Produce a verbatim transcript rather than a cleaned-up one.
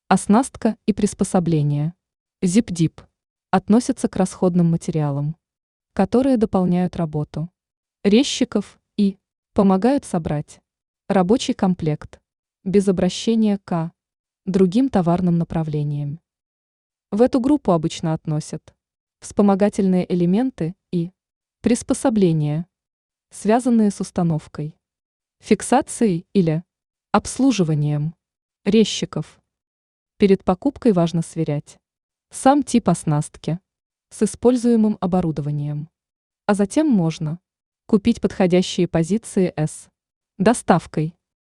Оснастка и приспособления. Zip-Dip относятся к расходным материалам, которые дополняют работу резчиков и помогают собрать рабочий комплект без обращения к другим товарным направлениям. В эту группу обычно относят вспомогательные элементы и приспособления, связанные с установкой, фиксацией или обслуживанием резчиков. Перед покупкой важно сверять сам тип оснастки с используемым оборудованием, а затем можно купить подходящие позиции с доставкой.